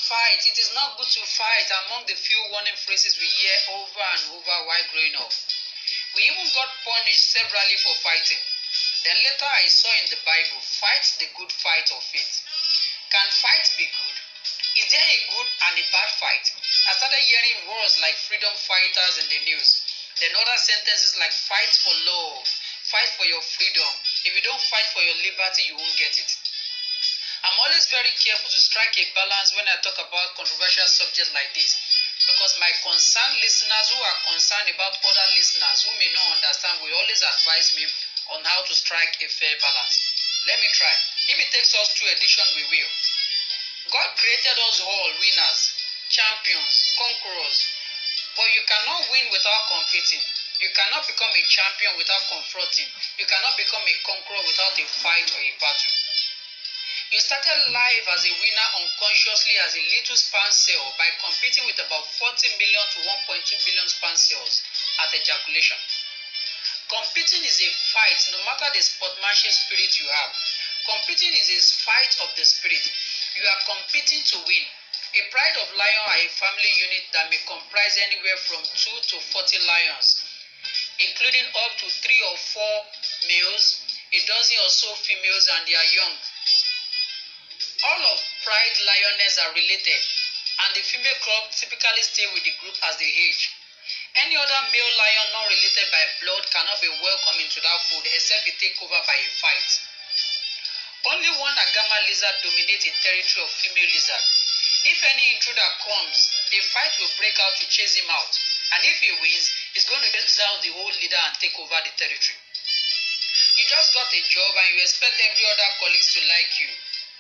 fight. It is not good to fight among the few warning phrases we hear over and over while growing up. We even got punished severally for fighting. Then later I saw in the Bible, fight the good fight of faith. Can fight be good? Is there a good and a bad fight? I started hearing words like freedom fighters in the news. Then other sentences like fight for love, fight for your freedom. If you don't fight for your liberty, you won't get it. I'm always very careful to strike a balance when I talk about controversial subjects like this, because my concerned listeners who are concerned about other listeners who may not understand will always advise me on how to strike a fair balance. Let me try. If it takes us 2 editions, we will. God created us all winners, champions, conquerors, but you cannot win without competing. You cannot become a champion without confronting. You cannot become a conqueror without a fight or a battle. You started life as a winner unconsciously as a little sperm cell by competing with about 40 million to 1.2 billion sperm cells at ejaculation. Competing is a fight no matter the sportsmanship spirit you have. Competing is a fight of the spirit. You are competing to win. A pride of lion are a family unit that may comprise anywhere from 2 to 40 lions, including up to 3 or 4 males, a dozen or so females and their young. All of pride lioness are related, and the female club typically stay with the group as they age. Any other male lion not related by blood cannot be welcome into that fold except it take over by a fight. Only one Agama lizard dominates a territory of female lizard. If any intruder comes, a fight will break out to chase him out, and if he wins, he's going to exile the whole leader and take over the territory. You just got a job and you expect every other colleagues to like you.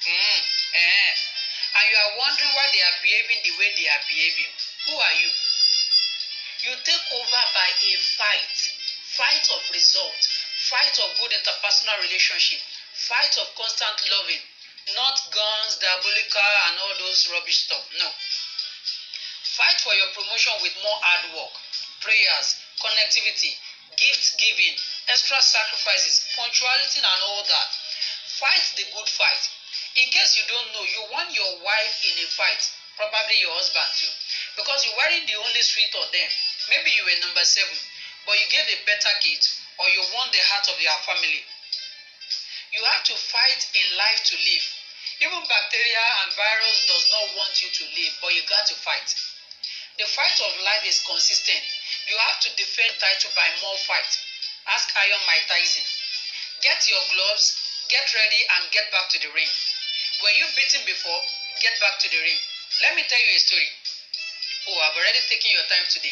And you are wondering why they are behaving the way they are behaving. Who are you? You take over by a fight of result, fight of good interpersonal relationship, fight of constant loving, not guns, diabolical and all those rubbish stuff. No. Fight for your promotion with more hard work, prayers, connectivity, gift giving, extra sacrifices, punctuality and all that. Fight the good fight. In case you don't know, you won your wife in a fight, probably your husband too, because you weren't the only sweet of them. Maybe you were number 7, but you gave a better gift, or you won the heart of your family. You have to fight in life to live. Even bacteria and virus does not want you to live, but you got to fight. The fight of life is consistent. You have to defend title by more fight. Ask Iron Mike Tyson. Get your gloves, get ready, and get back to the ring. Were you beaten before? Get back to the ring. Let me tell you a story. Oh, I've already taken your time today.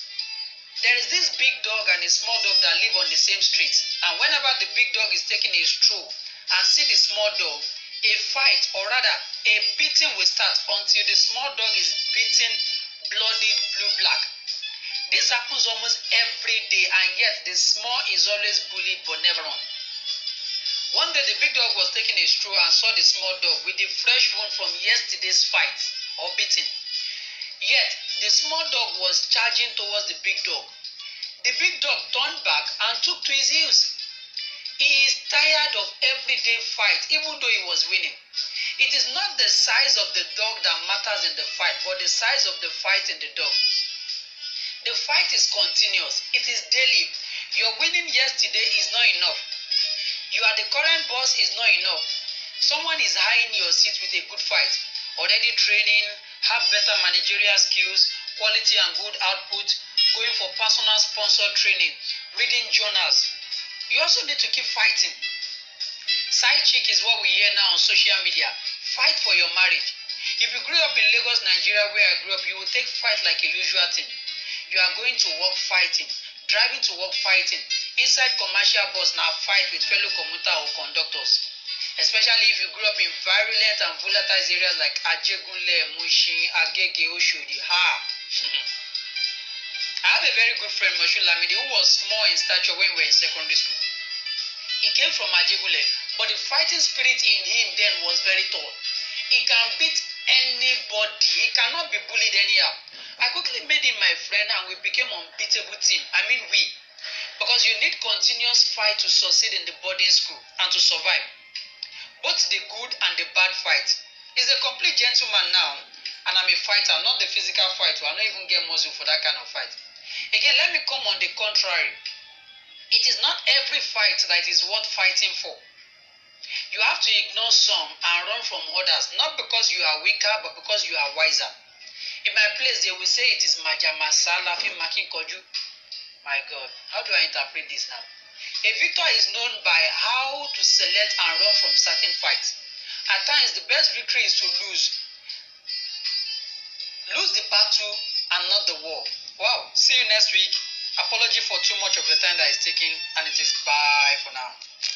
There is this big dog and a small dog that live on the same street. And whenever the big dog is taking a stroll and see the small dog, a fight, or rather, a beating will start until the small dog is beaten bloody blue-black. This happens almost every day, and yet the small is always bullied but never run. One day the big dog was taking a stroll and saw the small dog with the fresh wound from yesterday's fight or beating. Yet the small dog was charging towards the big dog. The big dog turned back and took to his heels. He is tired of everyday fight, even though he was winning. It is not the size of the dog that matters in the fight, but the size of the fight in the dog. The fight is continuous. It is daily. Your winning yesterday is not enough. You are the current boss is not enough. Someone is eyeing your seat with a good fight. Already training, have better managerial skills, quality and good output, going for personal sponsored training, reading journals. You also need to keep fighting. Side chick is what we hear now on social media. Fight for your marriage. If you grew up in Lagos, Nigeria, where I grew up, you will take fight like a usual thing. You are going to work fighting, driving to work fighting. Inside commercial bus now fight with fellow commuter or conductors. Especially if you grew up in virulent and volatile areas like Ajegunle, Mushin, Agege, Oshodi. I have a very good friend, Moshood Lamidi, who was small in stature when we were in secondary school. He came from Ajegunle, but the fighting spirit in him then was very tall. He can beat anybody. He cannot be bullied anyhow. I quickly made him my friend and we became an unbeatable team. I mean we. Because you need continuous fight to succeed in the boarding school and to survive. Both the good and the bad fight. He's a complete gentleman now. And I'm a fighter, not the physical fight. I don't even get muscle for that kind of fight. Again, let me come on the contrary. It is not every fight that is worth fighting for. You have to ignore some and run from others, not because you are weaker, but because you are wiser. In my place, they will say it is Majamasala Makin Koju. My God, how do I interpret this now? A victor is known by how to select and run from certain fights. At times, the best victory is to lose. Lose the battle and not the war. Wow, see you next week. Apology for too much of the time that is taken, and it is bye for now.